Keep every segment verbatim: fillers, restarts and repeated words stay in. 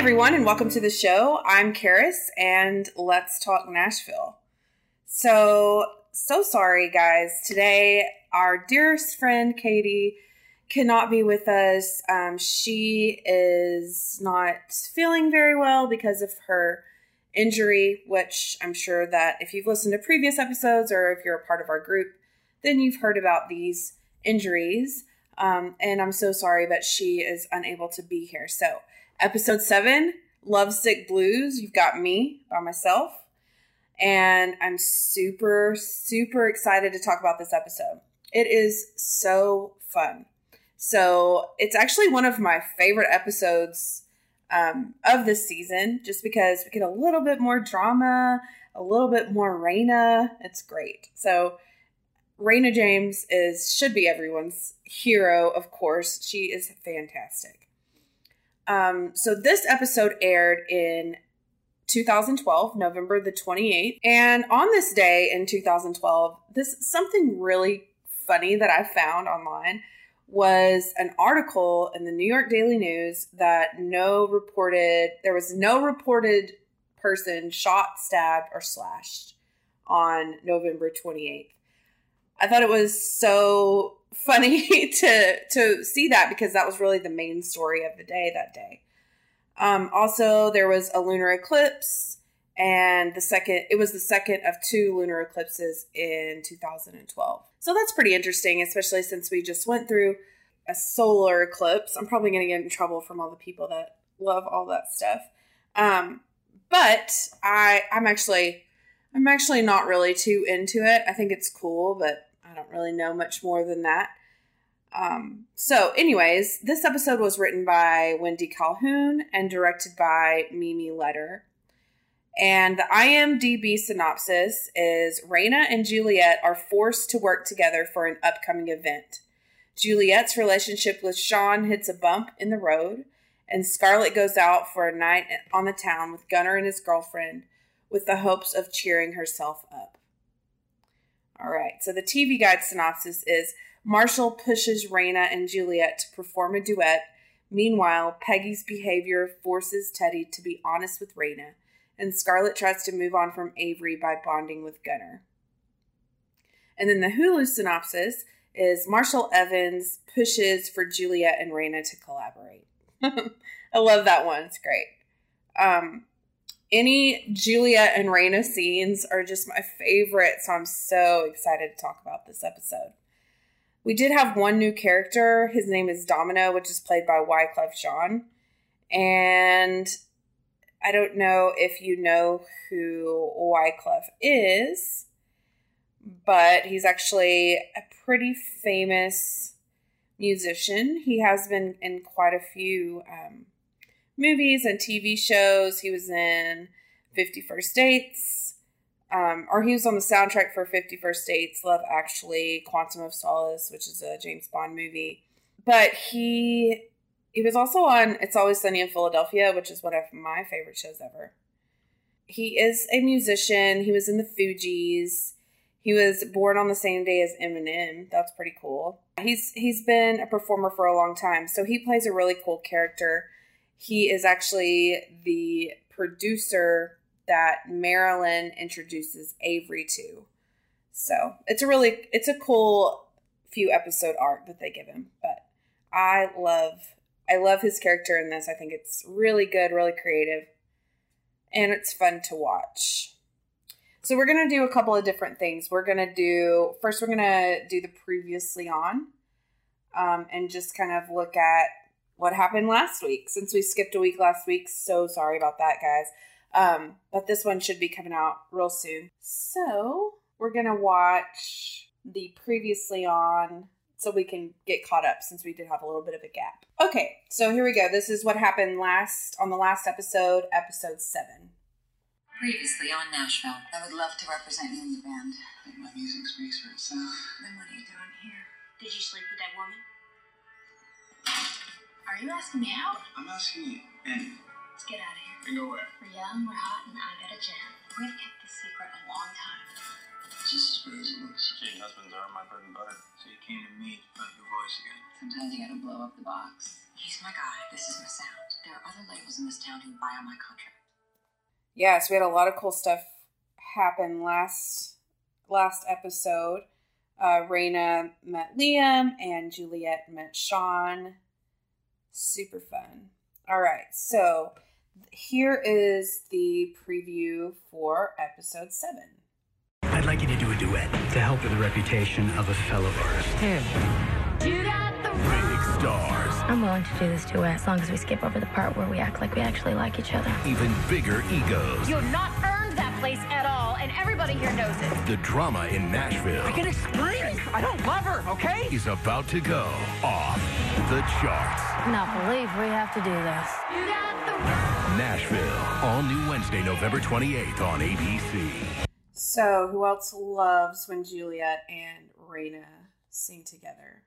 everyone, and welcome to the show. I'm Karis, and let's talk Nashville. So, so sorry, guys. Today, our dearest friend, Katie, cannot be with us. Um, she is not feeling very well because of her injury, which I'm sure that if you've listened to previous episodes or if you're a part of our group, then you've heard about these injuries. Um, and I'm so sorry, but she is unable to be here. So, episode seven, Lovesick Blues. You've got me by myself. And I'm super, super excited to talk about this episode. It is so fun. So it's actually one of my favorite episodes um, of this season, just because we get a little bit more drama, a little bit more Raina. It's great. So Raina James is should be everyone's hero, of course. She is fantastic. Um, so this episode aired in two thousand twelve, November the twenty-eighth. And on this day in two thousand twelve, this something really funny that I found online was an article in the New York Daily News that no reported, there was no reported person shot, stabbed, or slashed on November twenty-eighth. I thought it was so funny to to see that because that was really the main story of the day that day. Um, also, there was a lunar eclipse, and the second it was the second of two lunar eclipses in two thousand twelve. So that's pretty interesting, especially since we just went through a solar eclipse. I'm probably going to get in trouble from all the people that love all that stuff. Um, but I I'm actually I'm actually not really too into it. I think it's cool, but I don't really know much more than that. Um, so anyways, this episode was written by Wendy Calhoun and directed by Mimi Leder. And the I M D B synopsis is Raina and Juliet are forced to work together for an upcoming event. Juliet's relationship with Sean hits a bump in the road, and Scarlett goes out for a night on the town with Gunnar and his girlfriend with the hopes of cheering herself up. All right, so the T V Guide synopsis is Marshall pushes Raina and Juliet to perform a duet. Meanwhile, Peggy's behavior forces Teddy to be honest with Raina, and Scarlett tries to move on from Avery by bonding with Gunnar. And then the Hulu synopsis is Marshall Evans pushes for Juliet and Raina to collaborate. I love that one. It's great. Um, any Juliet and Raina scenes are just my favorite, so I'm so excited to talk about this episode. We did have one new character. His name is Domino, which is played by Wyclef Jean. And I don't know if you know who Wyclef is, but he's actually a pretty famous musician. He has been in quite a few um, movies and T V shows. He was in fifty First Dates. Um, or he was on the soundtrack for fifty First Dates, Love Actually, Quantum of Solace, which is a James Bond movie. But he he was also on It's Always Sunny in Philadelphia, which is one of my favorite shows ever. He is a musician. He was in the Fugees. He was born on the same day as Eminem. That's pretty cool. He's he's been a performer for a long time, so he plays a really cool character. He is actually the producer that Marilyn introduces Avery to. So it's a really, it's a cool few episode arc that they give him. But I love, I love his character in this. I think it's really good, really creative, and it's fun to watch. So we're going to do a couple of different things. We're going to do, first we're going to do the previously on, um, and just kind of look at what happened last week. Since we skipped a week last week, so sorry about that, guys. Um, but this one should be coming out real soon. So we're going to watch the previously on so we can get caught up since we did have a little bit of a gap. Okay, so here we go. This is what happened last on the last episode, episode seven. Previously on Nashville. I would love to represent you in the band. I think my music speaks for itself. Then what are you doing here? Did you sleep with that woman? Are you asking me out? I'm asking you in. Let's get out of here. And go where? We're young, we're hot, and I got a jam. We've kept this secret a long time. It's just as bad as it looks. Cheating husbands are my bread and butter. So you came to me to find your voice again. Sometimes you gotta blow up the box. He's my guy. This is my sound. There are other labels in this town who buy out my contract. Yeah, so we had a lot of cool stuff happen last last episode. Uh, Raina met Liam and Juliet met Sean. Super fun. All right, so here is the preview for episode seven. I'd like you to do a duet to help with the reputation of a fellow artist. You got the Big stars, I'm willing to do this duet as long as we skip over the part where we act like we actually like each other. even bigger egos. You have not earned that place at all, and everybody here knows it. The drama in Nashville can explain. I don't love her, okay? is about to go off the charts. Not believe we have to do this. You got the Nashville, all new Wednesday, November twenty-eighth on A B C. So, who else loves when Juliet and Raina sing together?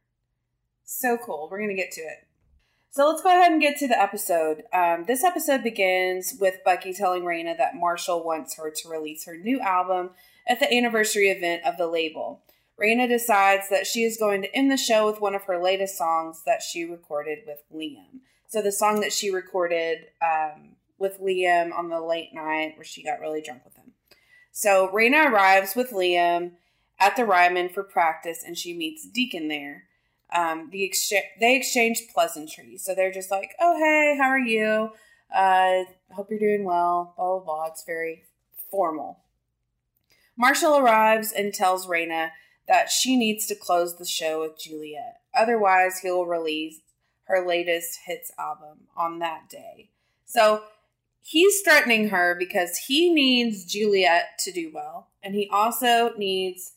So cool. We're going to get to it. So, let's go ahead and get to the episode. Um, this episode begins with Bucky telling Raina that Marshall wants her to release her new album at the anniversary event of the label. Raina decides that she is going to end the show with one of her latest songs that she recorded with Liam. So, the song that she recorded um, with Liam on the late night where she got really drunk with him. So Raina arrives with Liam at the Ryman for practice, and she meets Deacon there. Um, the ex- they exchange pleasantries. So they're just like, oh, hey, how are you? Uh, hope you're doing well, blah, blah, blah. It's very formal. Marshall arrives and tells Raina that she needs to close the show with Juliet. Otherwise, he'll release her latest hits album on that day. So he's threatening her because he needs Juliet to do well. And he also needs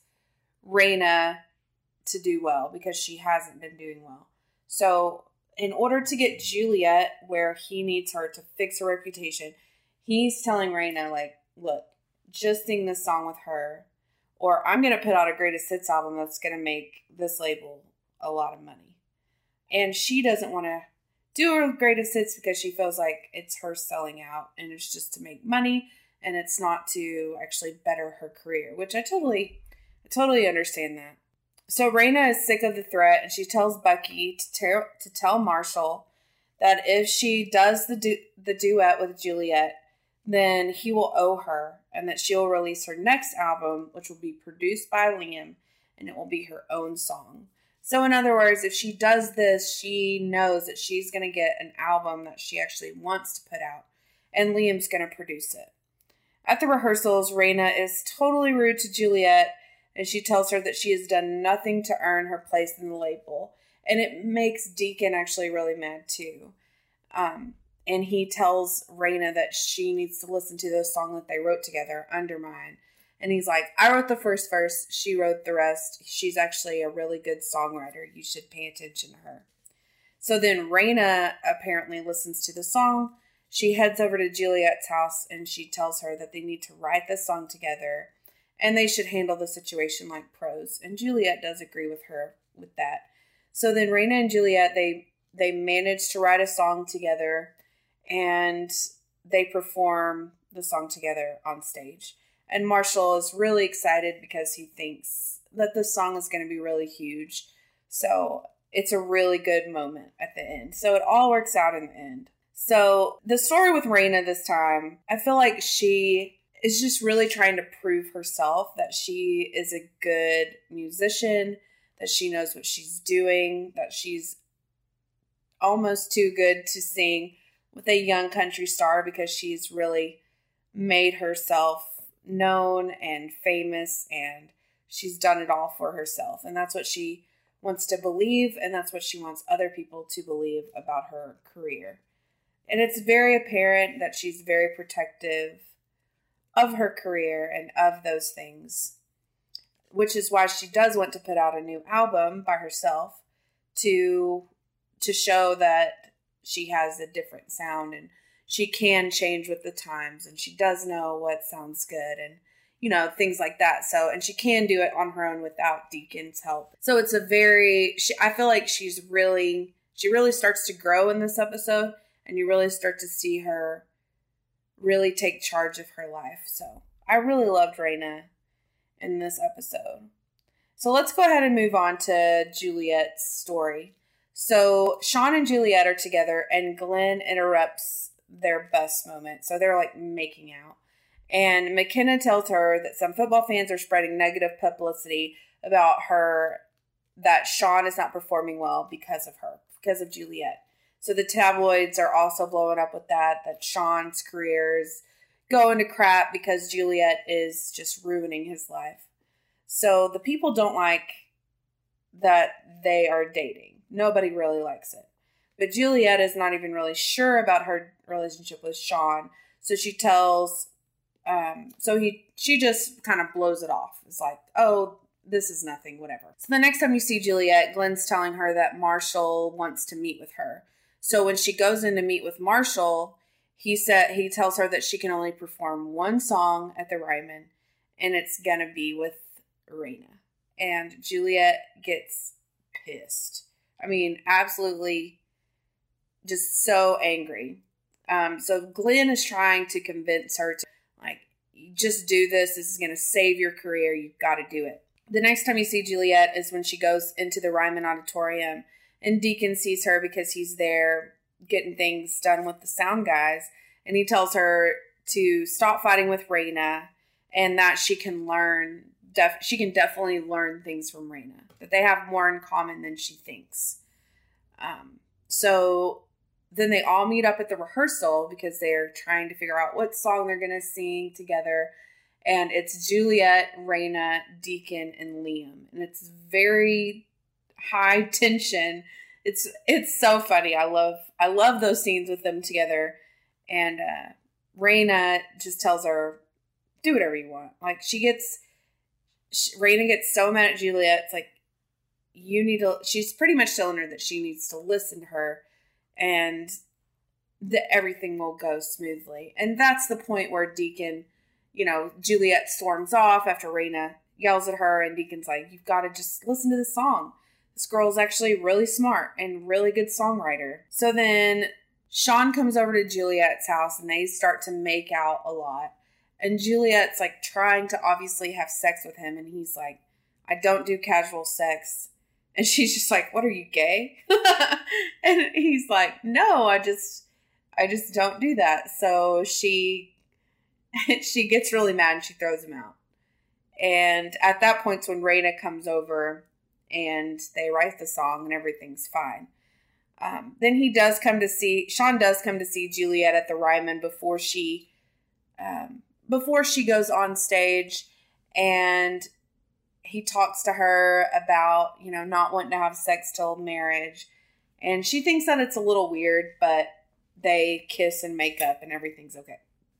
Raina to do well because she hasn't been doing well. So in order to get Juliet where he needs her to fix her reputation, he's telling Raina, like, look, just sing this song with her, or I'm going to put out a greatest hits album that's going to make this label a lot of money. And she doesn't want to do her greatest hits because she feels like it's her selling out and it's just to make money and it's not to actually better her career, which I totally, I totally understand that. So Raina is sick of the threat and she tells Bucky to, ter- to tell Marshall that if she does the du- the duet with Juliet, then he will owe her and that she'll release her next album, which will be produced by Liam, and it will be her own song. So in other words, if she does this, she knows that she's going to get an album that she actually wants to put out, and Liam's going to produce it. At the rehearsals, Raina is totally rude to Juliet, and she tells her that she has done nothing to earn her place in the label, and it makes Deacon actually really mad too. Um, and he tells Raina that she needs to listen to the song that they wrote together, Undermine. And he's like, I wrote the first verse, she wrote the rest. She's actually a really good songwriter. You should pay attention to her. So then Raina apparently listens to the song. She heads over to Juliet's house and she tells her that they need to write the song together and they should handle the situation like pros. And Juliet does agree with her with that. So then Raina and Juliet, they, they manage to write a song together and they perform the song together on stage. And Marshall is really excited because he thinks that the song is going to be really huge. So it's a really good moment at the end. So it all works out in the end. So the story with Raina this time, I feel like she is just really trying to prove herself that she is a good musician, that she knows what she's doing, that she's almost too good to sing with a young country star because she's really made herself known and famous and she's done it all for herself. And that's what she wants to believe, and that's what she wants other people to believe about her career. And it's very apparent that she's very protective of her career and of those things, which is why she does want to put out a new album by herself to to show that she has a different sound and she can change with the times and she does know what sounds good and, you know, things like that. So, and she can do it on her own without Deacon's help. So it's a very, she, I feel like she's really, she really starts to grow in this episode and you really start to see her really take charge of her life. So I really loved Raina in this episode. So let's go ahead and move on to Juliet's story. So Sean and Juliet are together, and Glenn interrupts their bus moment. So they're like making out. And McKenna tells her that some football fans are spreading negative publicity about her, that Sean is not performing well because of her, because of Juliet. So the tabloids are also blowing up with that, that Sean's career is going to crap because Juliet is just ruining his life. So the people don't like that they are dating. Nobody really likes it. But Juliet is not even really sure about her relationship with Sean. So she tells, um, so he, she just kind of blows it off. It's like, oh, this is nothing, whatever. So the next time you see Juliet, Glenn's telling her that Marshall wants to meet with her. So when she goes in to meet with Marshall, he said, he tells her that she can only perform one song at the Ryman, and it's gonna be with Raina. And Juliet gets pissed. I mean, absolutely just so angry. Um, so Glenn is trying to convince her to, like, just do this. This is going to save your career. You've got to do it. The next time you see Juliet is when she goes into the Ryman Auditorium, and Deacon sees her because he's there getting things done with the sound guys. And he tells her to stop fighting with Raina, and that she can learn Def- she can definitely learn things from Raina, that they have more in common than she thinks. Um, so then they all meet up at the rehearsal because they're trying to figure out what song they're going to sing together. And it's Juliet, Raina, Deacon, and Liam. And it's very high tension. It's it's so funny. I love I love those scenes with them together. And uh, Raina just tells her, do whatever you want. Like, she gets... Raina gets so mad at Juliet. It's like, you need to, she's pretty much telling her that she needs to listen to her, and that everything will go smoothly. And that's the point where Deacon, you know, Juliet storms off after Raina yells at her, and Deacon's like, you've got to just listen to the song. This girl's actually really smart and really good songwriter. So then Sean comes over to Juliet's house, and they start to make out a lot. And Juliet's like trying to obviously have sex with him. And he's like, I don't do casual sex. And she's just like, what, are you gay? And he's like, no, I just, I just don't do that. So she, she gets really mad and she throws him out. And at that point's when Raina comes over and they write the song and everything's fine. Um, then he does come to see, Sean does come to see Juliet at the Ryman before she, um, before she goes on stage, and he talks to her about, you know, not wanting to have sex till marriage. And she thinks that it's a little weird, but they kiss and make up and everything's okay.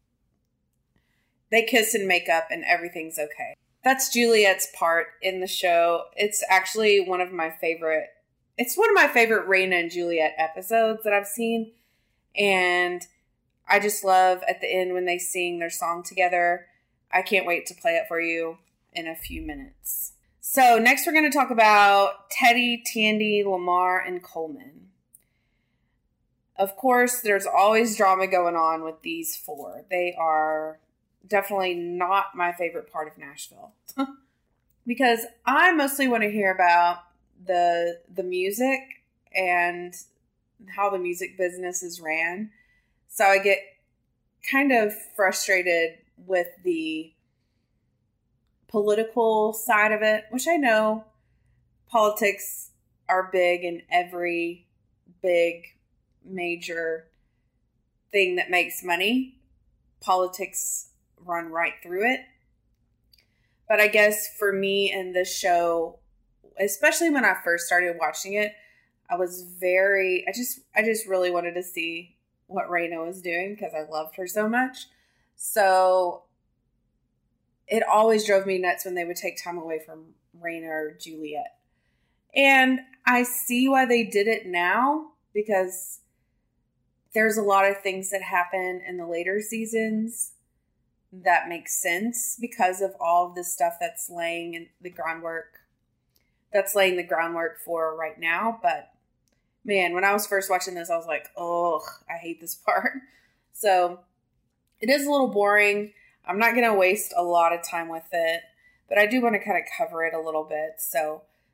They kiss and make up and everything's okay. That's Juliet's part in the show. It's actually one of my favorite, it's one of my favorite Raina and Juliet episodes that I've seen. And I just love at the end when they sing their song together. I can't wait to play it for you in a few minutes. So next we're going to talk about Teddy, Tandy, Lamar, and Coleman. Of course, there's always drama going on with these four. They are definitely not my favorite part of Nashville. Because I mostly want to hear about the the music and how the music business is ran. So I get kind of frustrated with the political side of it, which I know politics are big in every big major thing that makes money. Politics run right through it. But I guess for me in this show, especially when I first started watching it, I was very, I just, I just really wanted to see what Raina was doing because I loved her so much. So it always drove me nuts when they would take time away from Raina or Juliet. And I see why they did it now, because there's a lot of things that happen in the later seasons that make sense because of all of the stuff that's laying in the groundwork, that's laying the groundwork for right now. But man, when I was first watching this, I was like, oh, I hate this part. So it is a little boring. I'm not going to waste a lot of time with it, but I do want to kind of cover it a little bit. So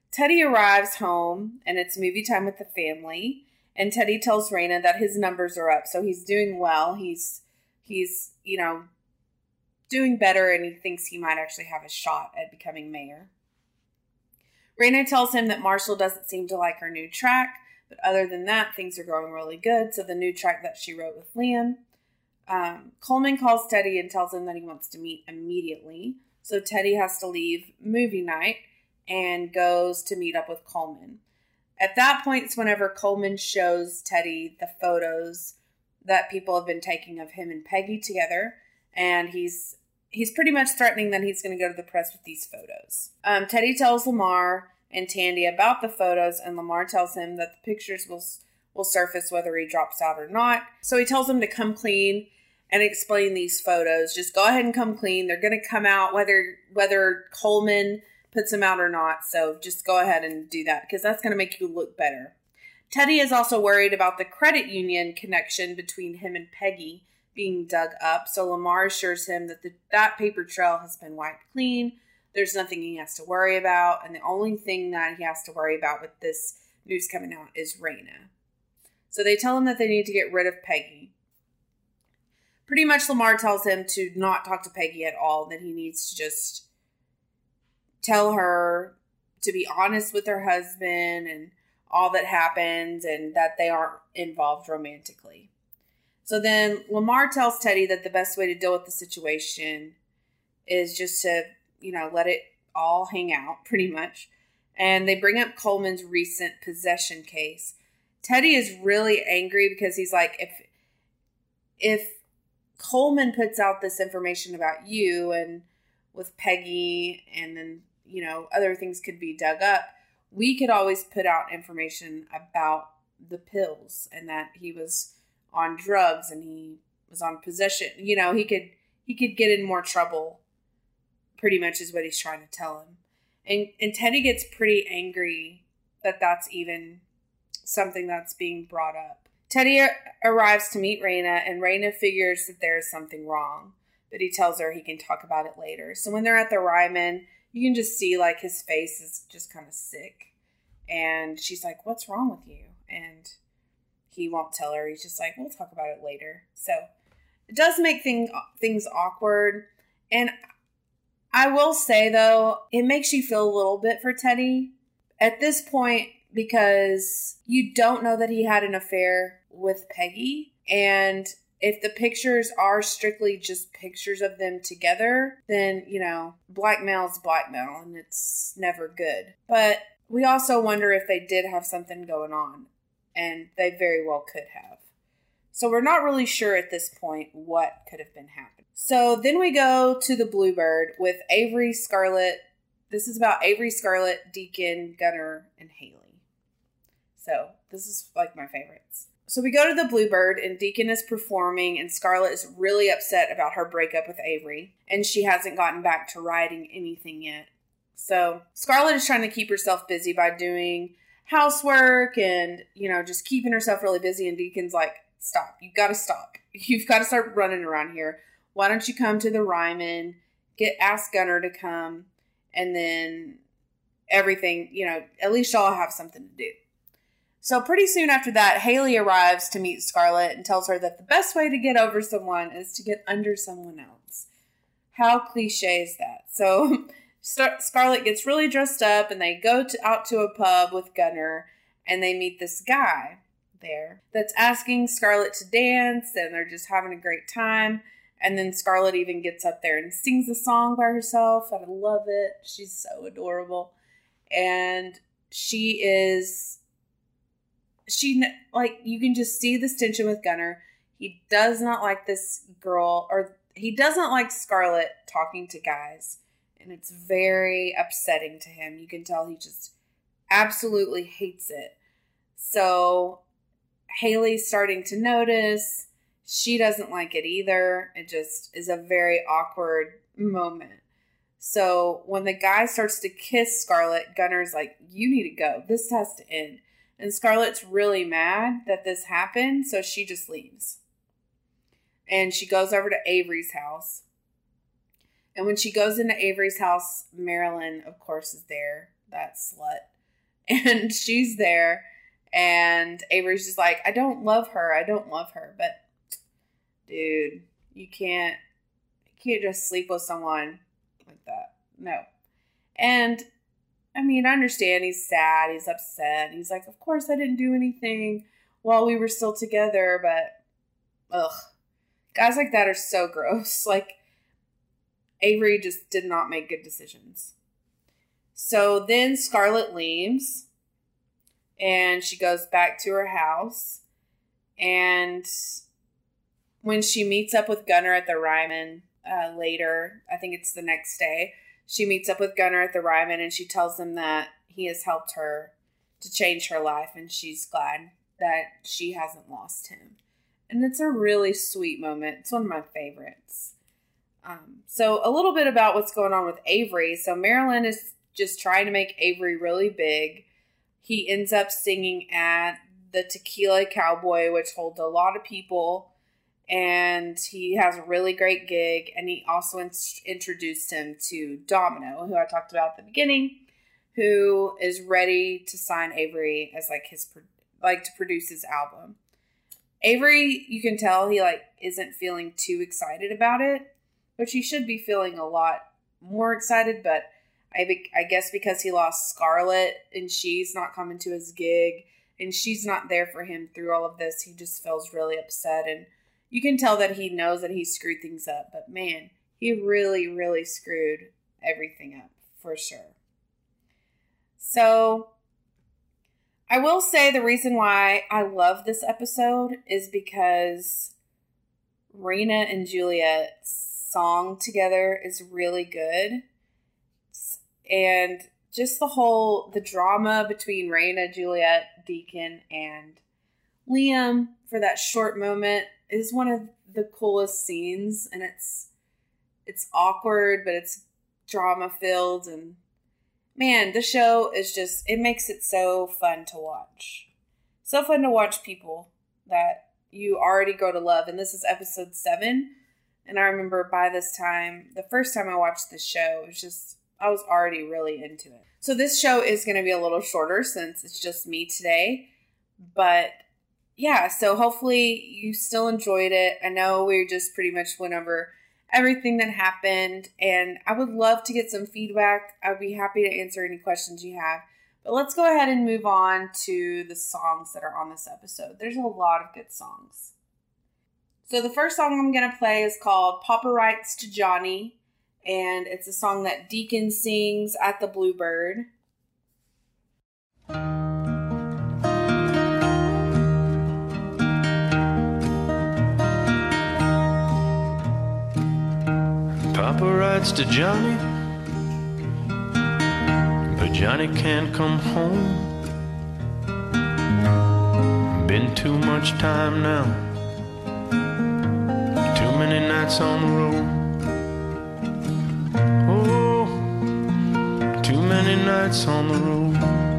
Teddy arrives home, and it's movie time with the family. And Teddy tells Raina that his numbers are up, so he's doing well. He's, he's, you know, doing better, and he thinks he might actually have a shot at becoming mayor. Raina tells him that Marshall doesn't seem to like her new track, but other than that, things are going really good. So the new track that she wrote with Liam. Um, Coleman calls Teddy and tells him that he wants to meet immediately. So Teddy has to leave movie night and goes to meet up with Coleman. At that point, it's whenever Coleman shows Teddy the photos that people have been taking of him and Peggy together. And he's he's pretty much threatening that he's going to go to the press with these photos. Um, Teddy tells Lamar and Tandy about the photos, and Lamar tells him that the pictures will, will surface whether he drops out or not. So he tells him to come clean and explain these photos. Just go ahead and come clean. They're going to come out whether whether Coleman puts them out or not. So just go ahead and do that because that's going to make you look better. Teddy is also worried about the credit union connection between him and Peggy being dug up. So Lamar assures him that the, that paper trail has been wiped clean. There's nothing he has to worry about. And the only thing that he has to worry about with this news coming out is Raina. So they tell him that they need to get rid of Peggy. Pretty much Lamar tells him to not talk to Peggy at all, that he needs to just tell her to be honest with her husband and all that happened and that they aren't involved romantically. So then Lamar tells Teddy that the best way to deal with the situation is just to, you know, let it all hang out pretty much. And they bring up Coleman's recent possession case. Teddy is really angry because he's like, if, if Coleman puts out this information about you and with Peggy and then, you know, other things could be dug up, we could always put out information about the pills and that he was on drugs and he was on possession. You know, he could, he could get in more trouble, pretty much is what he's trying to tell him. And, and Teddy gets pretty angry that that's even something that's being brought up. Teddy arrives to meet Raina, and Raina figures that there is something wrong, but he tells her he can talk about it later. So when they're at the Ryman, you can just see like his face is just kind of sick. And she's like, what's wrong with you? And he won't tell her. He's just like, we'll talk about it later. So it does make thing, things awkward. And I will say, though, it makes you feel a little bit for Teddy at this point because you don't know that he had an affair with Peggy. And if the pictures are strictly just pictures of them together, then, you know, blackmail's blackmail and it's never good. But we also wonder if they did have something going on, and they very well could have. So we're not really sure at this point what could have been happening. So then we go to the Bluebird with Avery, Scarlett. This is about Avery, Scarlett, Deacon, Gunner, and Haley. So this is like my favorites. So we go to the Bluebird, and Deacon is performing, and Scarlett is really upset about her breakup with Avery, and she hasn't gotten back to writing anything yet. So Scarlett is trying to keep herself busy by doing housework and, you know, just keeping herself really busy, and Deacon's like, stop. You've got to stop. You've got to start running around here. Why don't you come to the Ryman, get ask Gunner to come, and then everything, you know, at least y'all have something to do. So pretty soon after that, Haley arrives to meet Scarlett and tells her that the best way to get over someone is to get under someone else. How cliche is that? So Scarlett gets really dressed up and they go to, out to a pub with Gunner, and they meet this guy there that's asking Scarlett to dance, and they're just having a great time. And then Scarlett even gets up there and sings a song by herself. I love it. She's so adorable. And she is, she, like, you can just see this tension with Gunner. He does not like this girl, or he doesn't like Scarlett talking to guys. And it's very upsetting to him. You can tell he just absolutely hates it. So Haley's starting to notice. She doesn't like it either. It just is a very awkward moment. So when the guy starts to kiss Scarlett, Gunner's like, you need to go. This has to end. And Scarlett's really mad that this happened, so she just leaves. And she goes over to Avery's house. And when she goes into Avery's house, Marilyn, of course, is there. That slut. And she's there. And Avery's just like, I don't love her. I don't love her. But, dude, you can't, you can't just sleep with someone like that. No. And, I mean, I understand he's sad. He's upset. He's like, of course I didn't do anything while we were still together. But, ugh. Guys like that are so gross. Like, Avery just did not make good decisions. So then Scarlett leaves. And she goes back to her house. And when she meets up with Gunnar at the Ryman uh, later, I think it's the next day, she meets up with Gunnar at the Ryman and she tells him that he has helped her to change her life. And she's glad that she hasn't lost him. And it's a really sweet moment. It's one of my favorites. Um, so a little bit about what's going on with Avery. So Marilyn is just trying to make Avery really big. He ends up singing at the Tequila Cowboy, which holds a lot of people. And he has a really great gig. And he also in- introduced him to Domino, who I talked about at the beginning, who is ready to sign Avery as like his, like to produce his album. Avery, you can tell he like isn't feeling too excited about it, which he should be feeling a lot more excited, but I, be- I guess because he lost Scarlett and she's not coming to his gig and she's not there for him through all of this, he just feels really upset. And you can tell that he knows that he screwed things up. But man, he really, really screwed everything up for sure. So I will say the reason why I love this episode is because Raina and Juliet's song together is really good. And just the whole, the drama between Raina, Juliet, Deacon, and Liam for that short moment is one of the coolest scenes. And it's, it's awkward, but it's drama filled. And man, the show is just, it makes it so fun to watch. So fun to watch people that you already grow to love. And this is episode seven. And I remember by this time, the first time I watched this show, it was just, I was already really into it. So this show is going to be a little shorter since it's just me today. But yeah, so hopefully you still enjoyed it. I know we just pretty much went over everything that happened. And I would love to get some feedback. I would be happy to answer any questions you have. But let's go ahead and move on to the songs that are on this episode. There's a lot of good songs. So the first song I'm going to play is called Papa Writes to Johnny. And it's a song that Deacon sings at the Bluebird. Papa writes to Johnny, but Johnny can't come home. Been too much time now, too many nights on the road. Oh, too many nights on the road.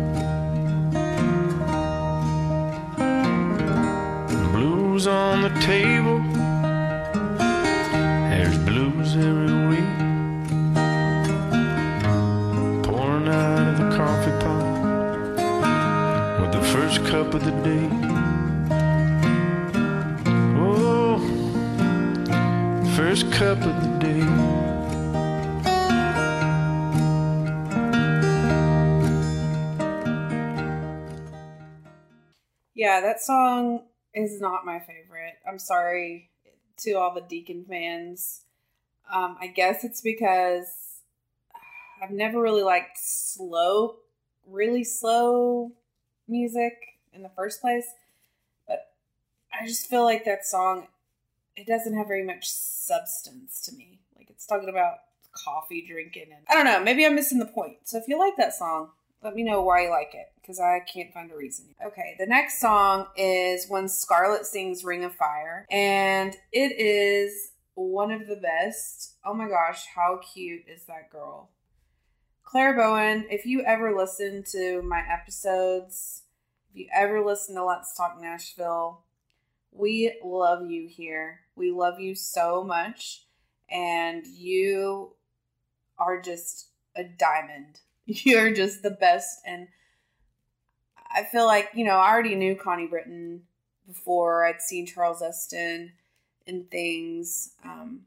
Blues on the table, there's blues every week. Pouring out of the coffee pot with the first cup of the day. Oh, first cup of the day. Yeah, that song is not my favorite. I'm sorry to all the Deacon fans. Um, I guess it's because I've never really liked slow, really slow music in the first place. But I just feel like that song, it doesn't have very much substance to me. Like, it's talking about coffee drinking. And I don't know, maybe I'm missing the point. So if you like that song, let me know why you like it, because I can't find a reason. Okay, the next song is When Scarlett Sings Ring of Fire. And it is one of the best. Oh my gosh, how cute is that girl? Claire Bowen, if you ever listen to my episodes, if you ever listen to Let's Talk Nashville, we love you here. We love you so much. And you are just a diamond. You're just the best. And I feel like, you know, I already knew Connie Britton before. I'd seen Charles Esten in things. Um,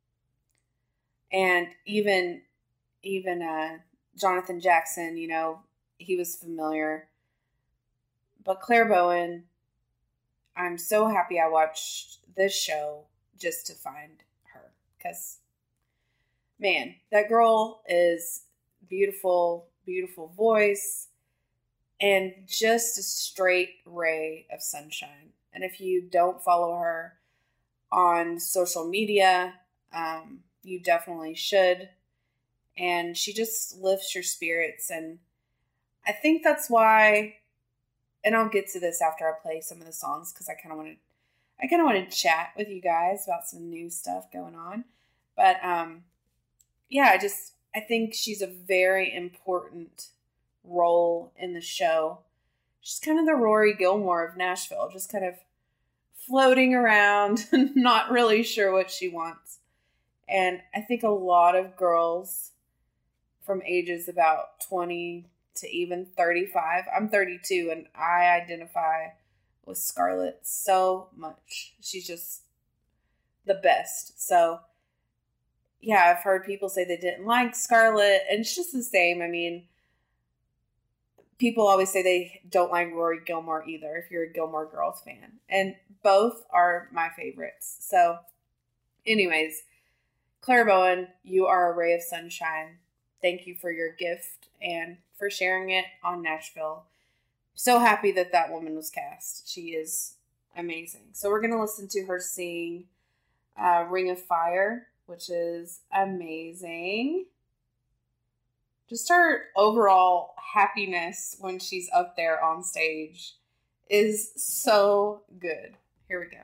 and even, even uh, Jonathan Jackson, you know, he was familiar. But Claire Bowen, I'm so happy I watched this show just to find her. Because, man, that girl is beautiful, beautiful voice, and just a straight ray of sunshine. And if you don't follow her on social media, um, you definitely should. And she just lifts your spirits. And I think that's why, and I'll get to this after I play some of the songs, because I kind of want to, I kind of want to chat with you guys about some new stuff going on. But um, yeah, I just, I think she's a very important role in the show. She's kind of the Rory Gilmore of Nashville, just kind of floating around, not really sure what she wants. And I think a lot of girls from ages about twenty to even thirty-five, I'm thirty-two, and I identify with Scarlett so much. She's just the best. So yeah, I've heard people say they didn't like Scarlett, and it's just the same. I mean, people always say they don't like Rory Gilmore either, if you're a Gilmore Girls fan. And both are my favorites. So anyways, Claire Bowen, you are a ray of sunshine. Thank you for your gift and for sharing it on Nashville. So happy that that woman was cast. She is amazing. So we're going to listen to her sing uh, Ring of Fire, which is amazing. Just her overall happiness when she's up there on stage is so good. Here we go.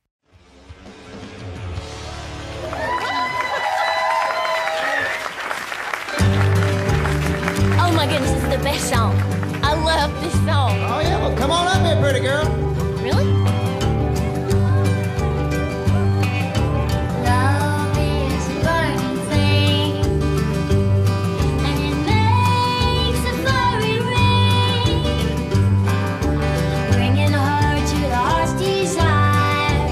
Oh my goodness, this is the best song. I love this song. Oh yeah, well come on up here, pretty girl. Really? Love is a burning flame, and it makes a fiery ring, bringing her to the heart's desire.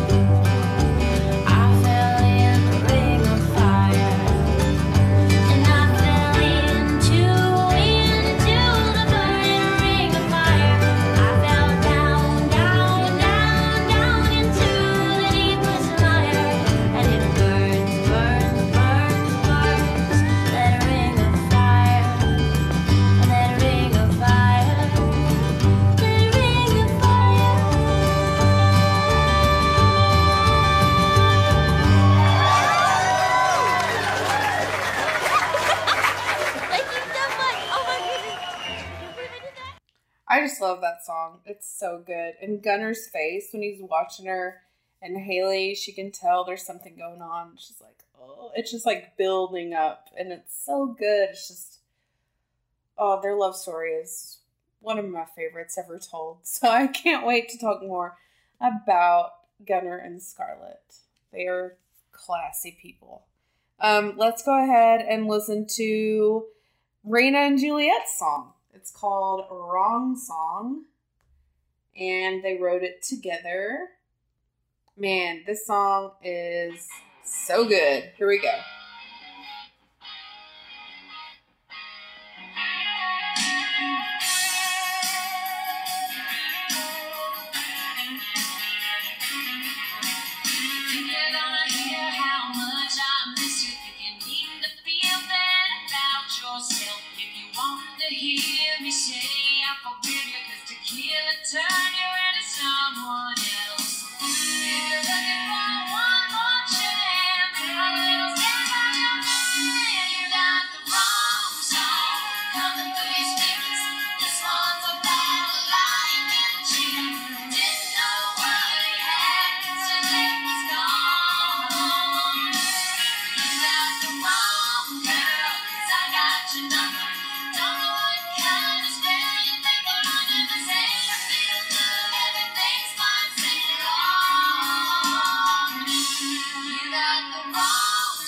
I fell in the ring of fire, and I fell into, into the burning ring of fire. I fell down, down, down, down into the deepest mire, and it burns, burns, burns, burns. That ring of fire, that ring of fire, that ring of fire. Thank you so much. Oh my goodness. Can you believe I did that? I just love that song. It's so good. And Gunner's face when he's watching her and Haley, she can tell there's something going on. She's like, oh, it's just like building up, and it's so good. It's just, oh, their love story is one of my favorites ever told. So I can't wait to talk more about Gunner and Scarlett. They are classy people. Um, let's go ahead and listen to Raina and Juliet's song. It's called Wrong Song, and they wrote it together. Man, this song is so good. Here we go. Think you're gonna hear how much I miss you. Think you need to feel bad about yourself. If you want to hear me say I forgive you, 'cause tequila turned you into someone else. If you're looking for one more chance, a little step on your hand, you got the wrong song coming through your speakers. This one's about lying and cheating. Didn't know what he had till it was gone. You got the wrong girl, 'cause I got your number. Don't know what kind of spell you think I'm under the same. I feel good, everything's fine, sing along. You got the wrong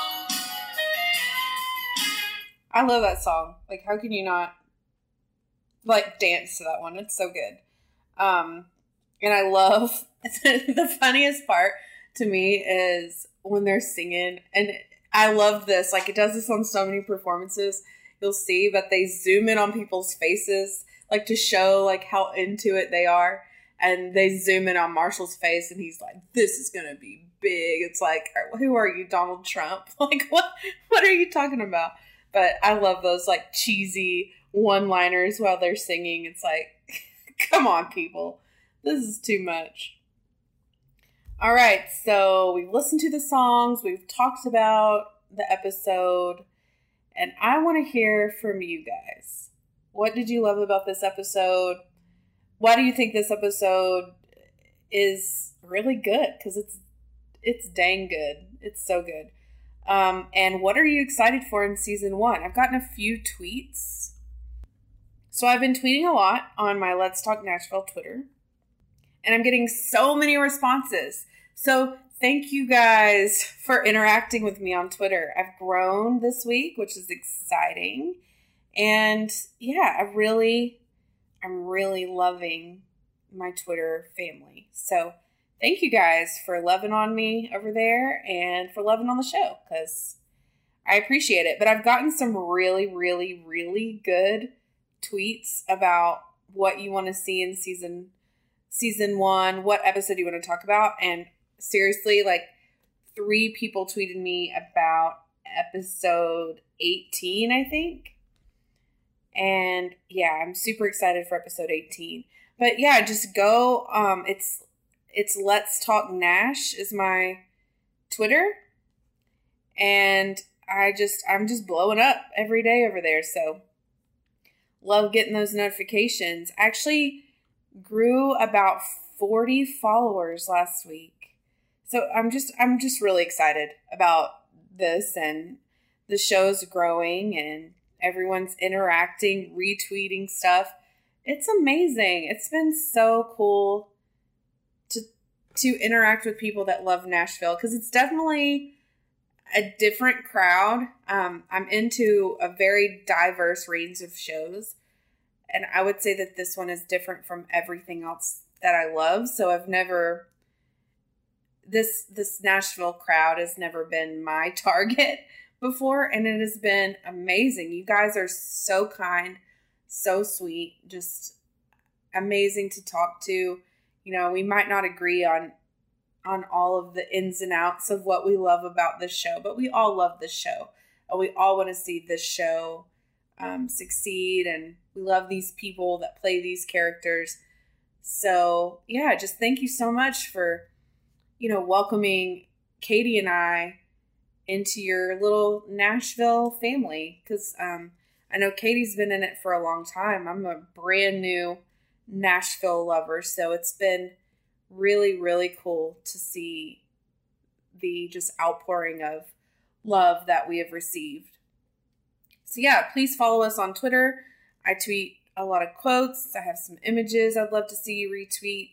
song. I love that song. Like, how can you not like dance to that one. It's so good. Um, and I love the funniest part to me is when they're singing, and I love this. Like, it does this on so many performances. You'll see, but they zoom in on people's faces, like to show like how into it they are. And they zoom in on Marshall's face, and he's like, "This is gonna be big." It's like, who are you, Donald Trump? Like, what? What are you talking about? But I love those like cheesy one-liners while they're singing. It's like, come on, people, this is too much. All right, so we've listened to the songs, we've talked about the episode, and I want to hear from you guys. What did you love about this episode? Why do you think this episode is really good? Because it's it's dang good. It's so good. Um, and what are you excited for in season one? I've gotten a few tweets. So I've been tweeting a lot on my Let's Talk Nashville Twitter. And I'm getting so many responses. So thank you guys for interacting with me on Twitter. I've grown this week, which is exciting. And yeah, I really... I'm really loving my Twitter family. So thank you guys for loving on me over there and for loving on the show, because I appreciate it. But I've gotten some really, really, really good tweets about what you want to see in season season one, what episode you want to talk about. And seriously, like three people tweeted me about episode eighteen, I think. And yeah, I'm super excited for episode eighteen. But yeah, just go. Um, it's it's Let's Talk Nash is my Twitter, and I just I'm just blowing up every day over there. So love getting those notifications. Actually, grew about forty followers last week. So I'm just I'm just really excited about this, and the show's growing and everyone's interacting, retweeting stuff. It's amazing. It's been so cool to to interact with people that love Nashville, because it's definitely a different crowd. Um, I'm into a very diverse range of shows, and I would say that this one is different from everything else that I love. So I've never this this Nashville crowd has never been my target before, and it has been amazing. You guys are so kind, so sweet, just amazing to talk to. You know, we might not agree on on all of the ins and outs of what we love about this show, but we all love this show, and we all want to see this show um, succeed, and we love these people that play these characters. So yeah, just thank you so much for, you know, welcoming Katie and I into your little Nashville family, because um, I know Katie's been in it for a long time. I'm a brand new Nashville lover, so it's been really, really cool to see the just outpouring of love that we have received. So yeah, please follow us on Twitter. I tweet a lot of quotes. I have some images I'd love to see you retweet,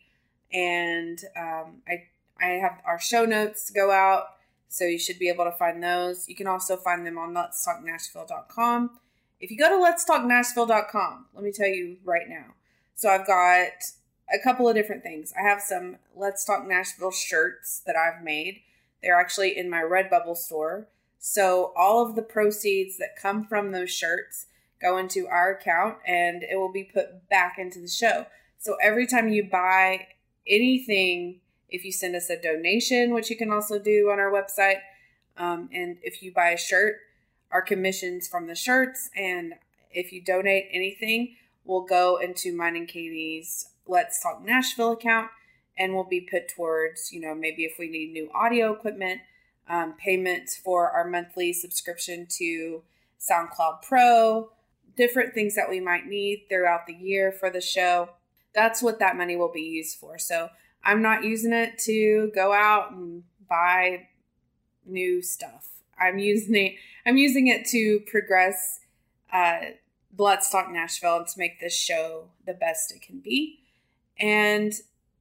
and um, I I have our show notes go out, so you should be able to find those. You can also find them on lets talk nashville dot com. If you go to lets talk nashville dot com, let me tell you right now. So I've got a couple of different things. I have some Let's Talk Nashville shirts that I've made. They're actually in my Redbubble store. So all of the proceeds that come from those shirts go into our account, and it will be put back into the show. So every time you buy anything, if you send us a donation, which you can also do on our website, um, and if you buy a shirt, our commissions from the shirts, and if you donate anything, will go into mine and Katie's Let's Talk Nashville account, and will be put towards, you know, maybe if we need new audio equipment, um, payments for our monthly subscription to SoundCloud Pro, different things that we might need throughout the year for the show. That's what that money will be used for. So I'm not using it to go out and buy new stuff. I'm using it, I'm using it to progress uh, Let's Talk Nashville and to make this show the best it can be. And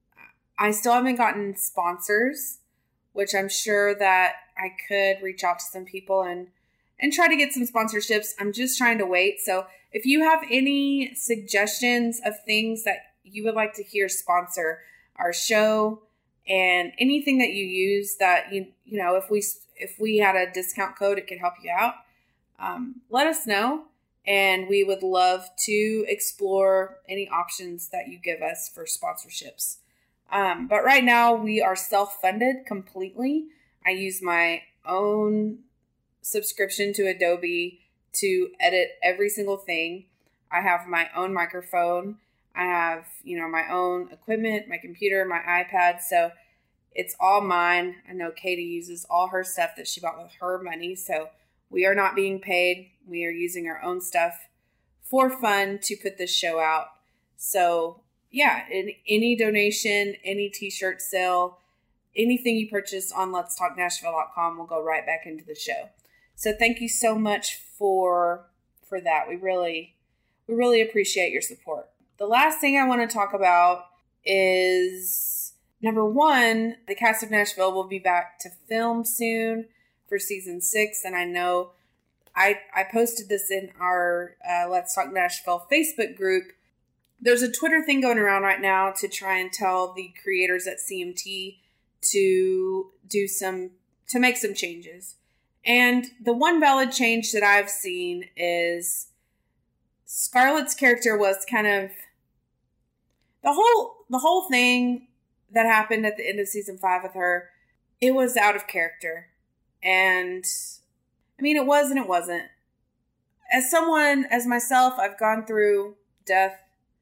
I still haven't gotten sponsors, which I'm sure that I could reach out to some people and and try to get some sponsorships. I'm just trying to wait. So if you have any suggestions of things that you would like to hear sponsor our show, and anything that you use that you you know if we if we had a discount code, it could help you out, um, let us know, and we would love to explore any options that you give us for sponsorships. Um, but right now we are self-funded completely. I use my own subscription to Adobe to edit every single thing. I have my own microphone. I have, you know, my own equipment, my computer, my iPad. So it's all mine. I know Katie uses all her stuff that she bought with her money. So we are not being paid. We are using our own stuff for fun to put this show out. So yeah, in, any donation, any t-shirt sale, anything you purchase on lets talk nashville dot com will go right back into the show. So thank you so much for for that. We really we really appreciate your support. The last thing I want to talk about is, number one, the cast of Nashville will be back to film soon for season six, and I know I I posted this in our uh, Let's Talk Nashville Facebook group. There's a Twitter thing going around right now to try and tell the creators at C M T to do some, to make some changes. And the one valid change that I've seen is Scarlett's character was kind of, the whole, the whole thing that happened at the end of season five with her, it was out of character. And I mean, it was and it wasn't. As someone, as myself, I've gone through death,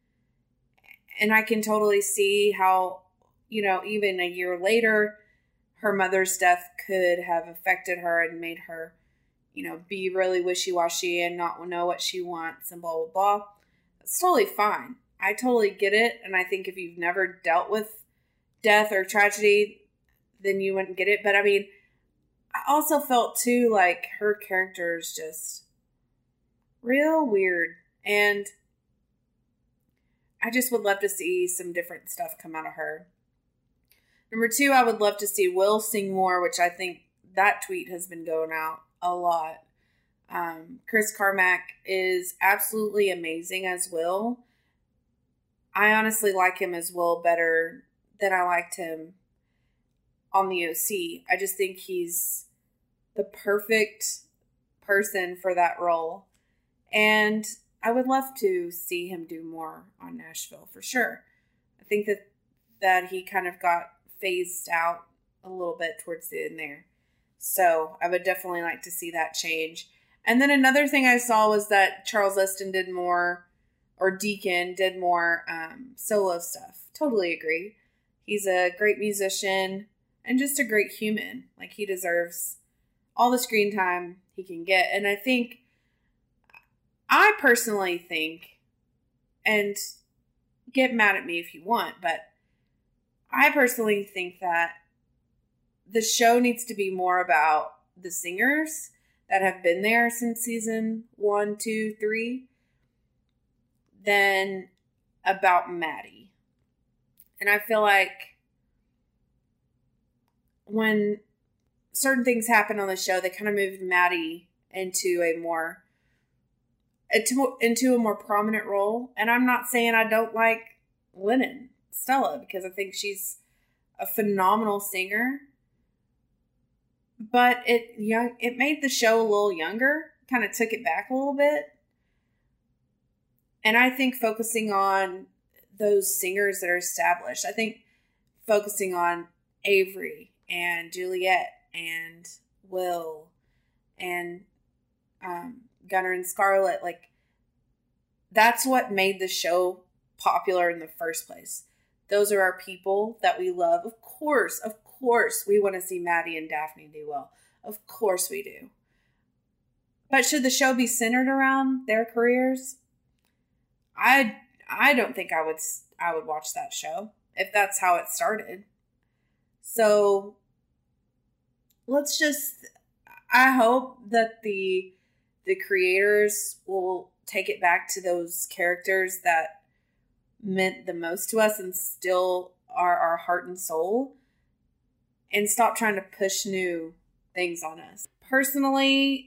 and I can totally see how, you know, even a year later, her mother's death could have affected her and made her, you know, be really wishy-washy and not know what she wants and blah, blah, blah. That's totally fine. I totally get it. And I think if you've never dealt with death or tragedy, then you wouldn't get it. But I mean, I also felt too like her character is just real weird. And I just would love to see some different stuff come out of her. Number two, I would love to see Will sing more, which I think that tweet has been going out a lot. Um, Chris Carmack is absolutely amazing as Will. I honestly like him as Will better than I liked him on the O C. I just think he's the perfect person for that role. And I would love to see him do more on Nashville for sure. I think that that he kind of got phased out a little bit towards the end there. So I would definitely like to see that change. And then another thing I saw was that Charles Esten did more, or Deacon did more um, solo stuff. Totally agree. He's a great musician and just a great human. Like, he deserves all the screen time he can get. And I think, I personally think, and get mad at me if you want, but I personally think that the show needs to be more about the singers that have been there since season one, two, three, than about Maddie. And I feel like when certain things happen on the show, they kind of moved Maddie into a more into, into a more prominent role. And I'm not saying I don't like Lennon Stella, because I think she's a phenomenal singer. But it young it made the show a little younger, kind of took it back a little bit. And I think focusing on those singers that are established, I think focusing on Avery and Juliet and Will and um, Gunnar and Scarlett, like, that's what made the show popular in the first place. Those are our people that we love. Of course, of course, we want to see Maddie and Daphne do well. Of course we do. But should the show be centered around their careers? I I don't think I would I would watch that show if that's how it started. So let's just, I hope that the the creators will take it back to those characters that meant the most to us and still are our heart and soul, and stop trying to push new things on us. Personally,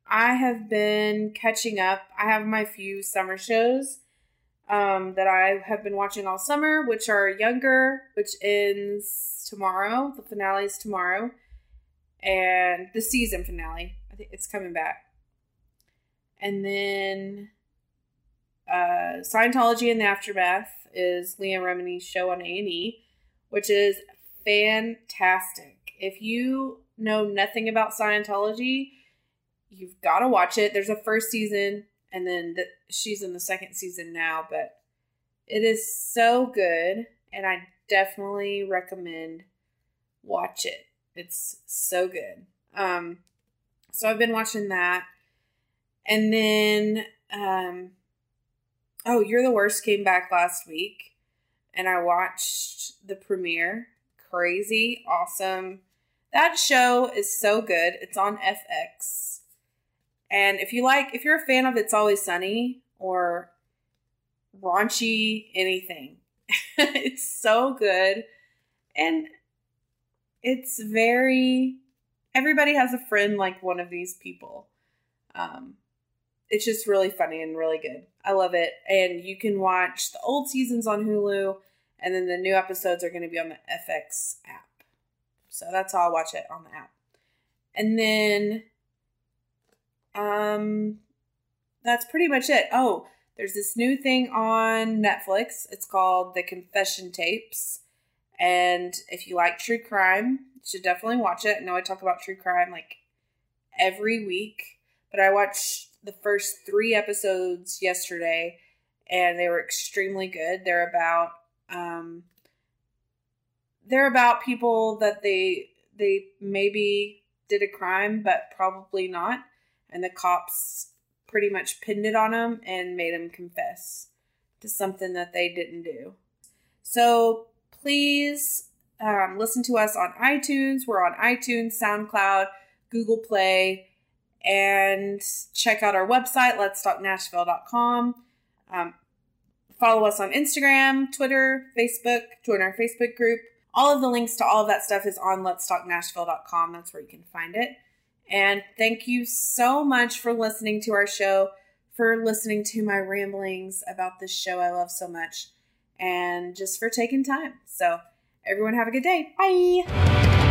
I have been catching up. I have my few summer shows um, that I have been watching all summer, which are Younger, which ends tomorrow. The finale is tomorrow. And the season finale. I think it's coming back. And then uh, Scientology and the Aftermath is Leah Remini's show on A and E, which is fantastic. If you know nothing about Scientology, you've got to watch it. There's a first season, and then the, she's in the second season now, but it is so good, and I definitely recommend watch it. It's so good. Um, so I've been watching that, and then um, oh, You're the Worst came back last week, and I watched the premiere. Crazy, awesome. That show is so good. It's on F X. And if you like, if you're a fan of It's Always Sunny or raunchy anything, it's so good. And it's very, everybody has a friend like one of these people. Um, it's just really funny and really good. I love it. And you can watch the old seasons on Hulu, and then the new episodes are going to be on the F X app. So that's how I'll watch it, on the app. And then um, that's pretty much it. Oh, there's this new thing on Netflix. It's called The Confession Tapes. And if you like true crime, you should definitely watch it. I know I talk about true crime like every week, but I watched the first three episodes yesterday, and they were extremely good. They're about um, they're about people that they they maybe did a crime, but probably not, and the cops pretty much pinned it on them and made them confess to something that they didn't do. So please um, listen to us on iTunes. We're on iTunes, SoundCloud, Google Play, and check out our website, lets talk nashville dot com. Um, follow us on Instagram, Twitter, Facebook, join our Facebook group. All of the links to all of that stuff is on lets talk nashville dot com. That's where you can find it. And thank you so much for listening to our show, for listening to my ramblings about this show I love so much, and just for taking time. So everyone have a good day. Bye.